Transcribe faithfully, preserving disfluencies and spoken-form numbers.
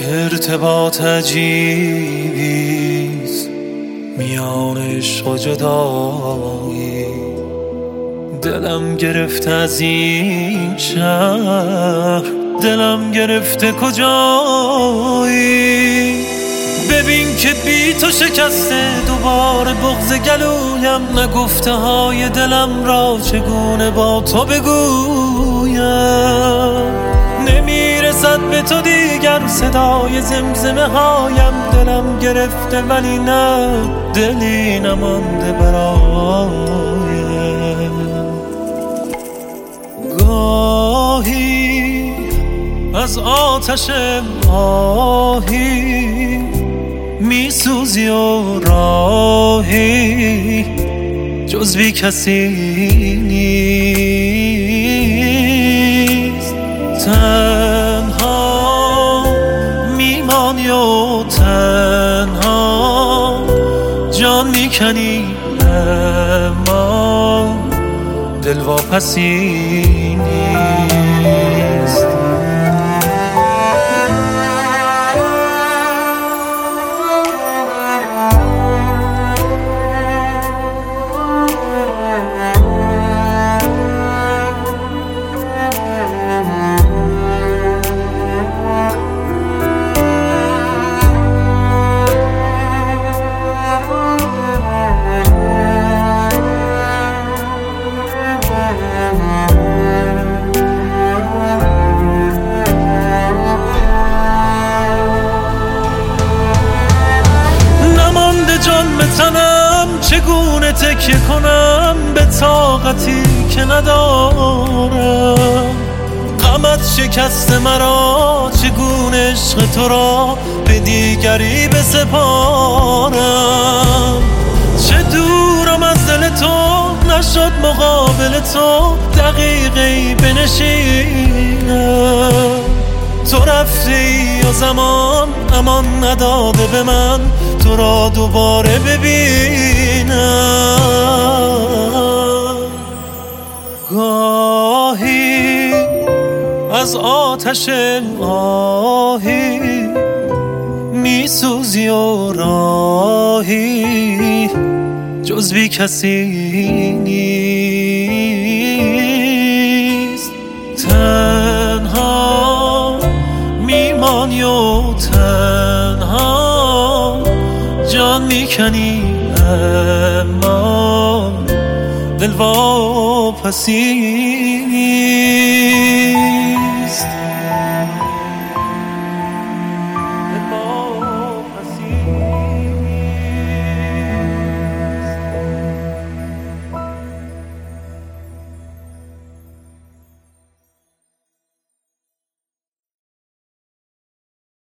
ارتباط عجیبیست میان عشق و جدایی. دلم گرفته از این شهر، دلم گرفته کجایی. ببین که بی تو شکسته دوباره بغض گلویم، نگفته های دلم را چگونه با تو بگویم. نمیرسد به تو دیگر صدای زمزمه هایم، دلم گرفته ولی نه دلی نمانده برایم. گاهی از آتش آهی میسوزی و راهی جز بی کسی نیست. تنها میمانی و تنها جان میکنی، اما دل واپسی نیست. تنم چگونه تکیه کنم به طاقتی که ندارم. غمت شکست مرا، چگونه عشق تو را به دیگری بسپارم. چه دورم از دل تو، نشد مقابل تو دقیقی بنشینم. تو رفتی و زمان امان نداده به من تو را دوباره ببینم. گاهی از آتش آهی میسوزی و راهی جز بی کسی نیست. تنها میمانی و تنها جان میکنی، اما دل واپسی